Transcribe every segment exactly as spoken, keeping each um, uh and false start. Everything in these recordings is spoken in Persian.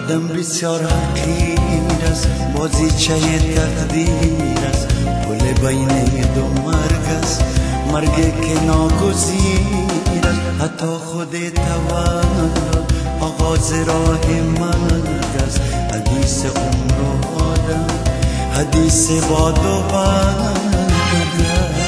آدم بسیار حقیر است، بازیچه تقدیر است، پل بین دو مرگ است، مرگی که ناگزیر است. حتی خود تولد آغاز راه مرگ است. حدیث عمر و آدم حدیث باد و برگ است.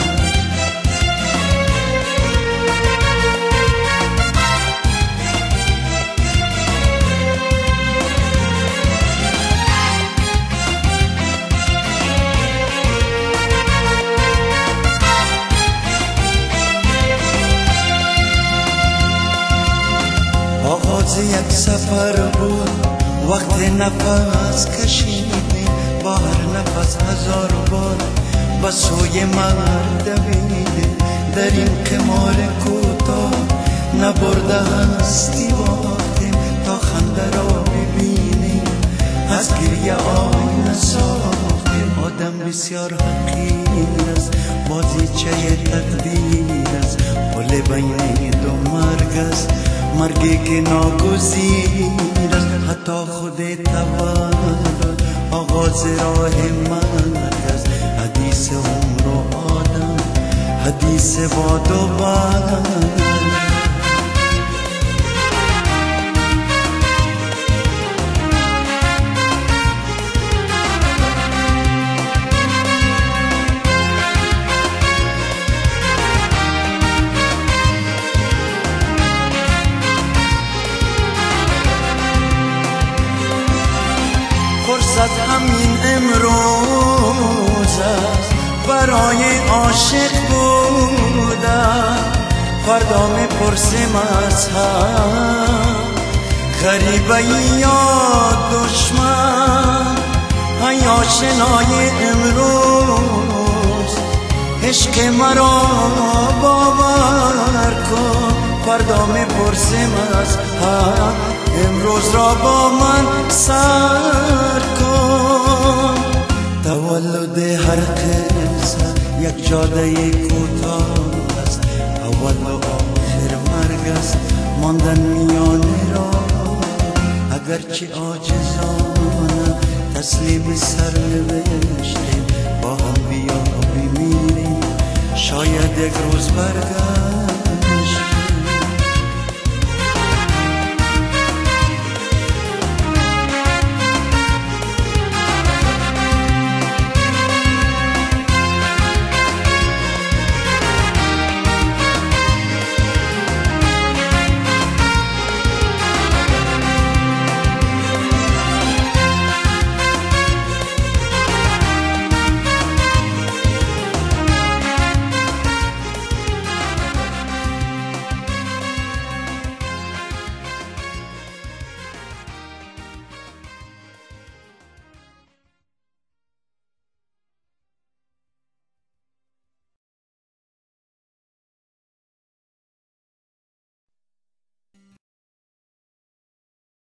آغاز یک سفر بود، وقت نفس کشیدیم، با هر نفس هزار بار به سوی مرگ دویدیم. در این قمار کوتاه نبرده هستی باختیم، تا خنده را ببینیم از گریه آینه ساختیم. آدم بسیار حقیر است، بازیچه تقدیر است، پل بین دو مرگ است، مرگی که ناگزیر است. حتی خود تولد آغاز راه مرگ است. حدیث عمر و آدم حدیث باد و برگ. فرصت همین امروز است، برای عاشق بودن، فردا میپرسیم از هم غریبه یا دشمن. ای آشنای امروز عشق مرا باور کن، فردا میپرسیم از هم امروز را با من سر کن. تولد هر قصه یک جاده کوتاه است، اول و آخر مرگ است، ماندن میان راه. اگرچه عاجزانه تسلیم سرنوشتیم، با هم بیا بمیریم، شاید یک روز برگردیم.